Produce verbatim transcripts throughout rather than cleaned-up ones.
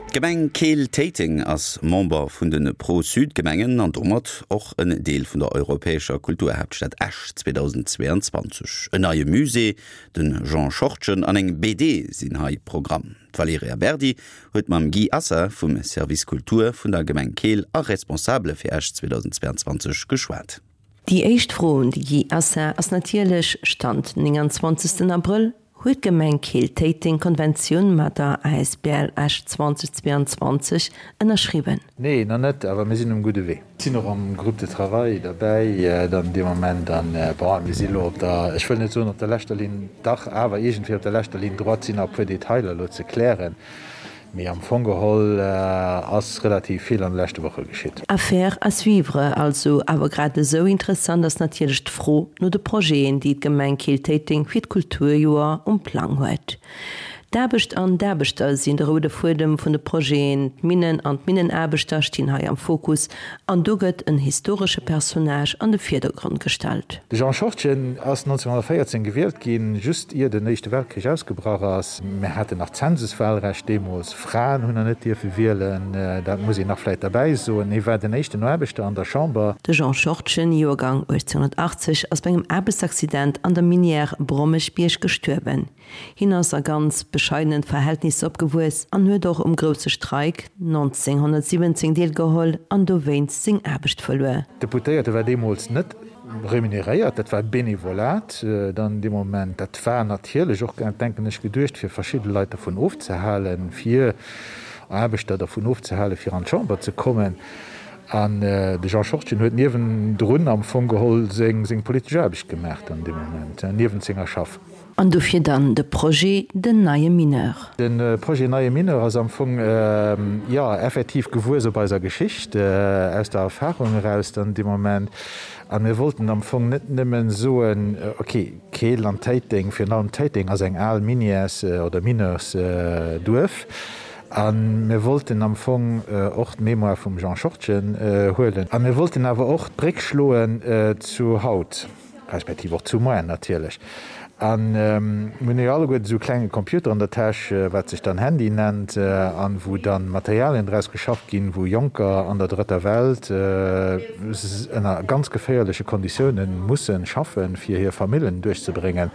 Gemeng Keel Tating als Member vun den Pro-Süd-Gemengen an dommert och en Deel vun der europäescher Kulturhauptstadt Asch zweitausendzweiundzwanzig. E neue Musee, den Jean Schortchen an eng B D sinn hai Programm. Valeria Berdi huet mam Guy Asser vum Service Kultur vun der Gemeng Keel a responsable fir Asch zweitausendzweiundzwanzig geschwat. Die Eichtfroen, die Guy Asser ass natierlech stand den zwanzigsten April, huet Gemeng Keel Tating Konvention mat der A S B L Asch zweitausendzweiundzwanzig ënnerschriben. Nee, na net, aber mir sinn um gute Wee. Si noch am Gruppe de Travail dabei, äh, dann de moment an äh, Silo op der ich will net so op der Lächterlin Dach awer egent fir op der Lächterlin drot sinn a pu Detailer lo ze klären. Mir am Fongeholl äh, ass relativ viel an lechte Woche geschitt. Affaire à suivre, also awer grade so interessant ass natiercht froh no de Proen, die d Gemeng Keel Tating fir d Kulturjoer um Plan huet. Derbecht an Derbechter sinn der Rode Fudem vun de Proen, Minen an Minenerbeter stien hai am Fokus, an doget en historische Personage an de Vierdergrund stalt. De Jean Schortchen ass neunzehnhundertvierzehn gewählt gin just ihr den Nächte Weltkrieg ausgebracht ass. Me hatte nach Zensuswahlrecht Demos Fraen hunn er net Dir verwieelen, äh, dat muss ich nachläit dabei so. E war den echte Neubeter an der Chamber. De Jean Schortchen Joergang achtzehnhundertachtzig ass begem Erbesaccident an der Minière Brommespierch gestürben. Hinnners er ganz bescheidenen Verhältnis opgewues an huet doch um grosse Streik neunzehnhundertsiebzehn Deel geholl an do wéint sing Erbecht verloe. Deputéierte war demols net remuneréiert, dat war benevolat, dann de moment dat war natierlech och denkennech gedurcht fir verschiedene Leute vun ofzehalen, fir Erbechter davon ofzehalen, fir an Chamber ze kommen. An äh, de Jean Schortchen huet niewen Drun am Fongeholl seg seg politische Erbeg gemerkt an de moment äh, niewen Singer schaff. An du fir dann de Pro den naie Mineur. Den äh, Pro naie Mineur ass am Fong äh, ja effektiv gewuer so bei ser Geschicht äh, aus der Erfahrung heraus an de moment. An wir wollten am Fong net nimmen so en äh, okay, Keel an Tating fir na Tating ass eng all Miniers äh, oder Mineurs äh, douf. An mir wollten am Fong och äh, Memo vum Jean Schortchen hoelen. Äh, An mir wollten awer och Breckschloen äh, zu Haut, respektiv auch zu Moien natierlech. An ähm, alle gut so kleine Computer an der Tasche, äh, wat sich dann Handy nennt, äh, an wo dann Materialien dres geschafft gin, wo Junker an der dritter Welt äh, en ganz geféierliche Konditionen mussssen schaffen, fir hier Familien durchzubringen.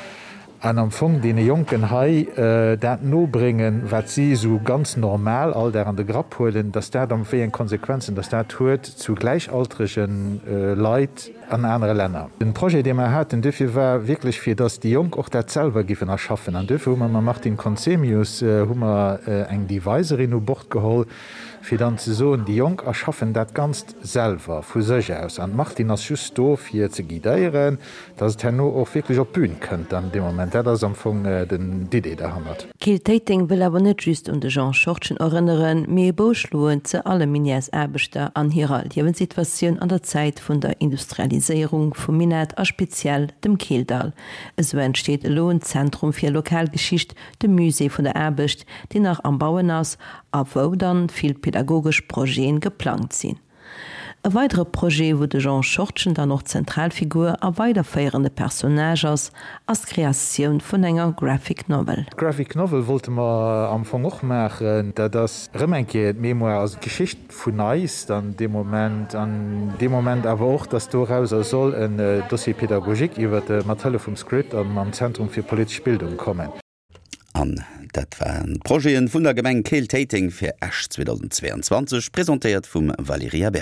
An am Fong de Jonken hai äh, dat no bringen, wat sie so ganz normal all der an de Grapp holen, dats der am fir en Konsequenzen, dats der huet zu gleichaltrigen äh, Leiit an andere Länder. Den Projekt, den man hat, dëfir war wirklich fir dats die Jong och derselver giffen erschaffen. An dëfir hummer man macht den Consemius äh, hummer äh, eng die Weiserin u Bord geholl, fir dann ze so die Jong erschaffen dat ganz selber vu sech aus. An macht den as just do fir ze gidéieren, dats het no auch wirklich op bün kënnt an dem moment. Das am Fong äh, den Idee der hammert. Keel Tating will aber net just um de Jean Schortchen erinnern, mé Boschloen ze alle Miniers Erbechter an hireer Lebenssituation an der Zeit vun der Industrialisierung vum Minet a speziell dem Keeldal. Es so entsteht e Lohnzentrum fir Lokalgeschicht, de Musee vun der Erbecht, die nach am Bauen ass, a wo dann viel pädagogisch Projeen geplant sinn. E weitere Projekt, wo de Jean Schortchen dann noch Zentralfigur a weiterfeierende Personagers als Kreation vun enger Graphic Novel. Graphic Novel wollte man am Anfang auch machen, da das Remenke Memoir als Geschichte vun Eis an dem Moment an dem Moment aber auch, dass daraus soll ein äh, Dossier Pädagogik iwwer de Matelle vom Skript an am Zentrum für politische Bildung kommen. An dat waren Proen vun der Gemeng Keel Tating fir Asch zweitausendzweiundzwanzig präsentiert vum Valeria Berdi.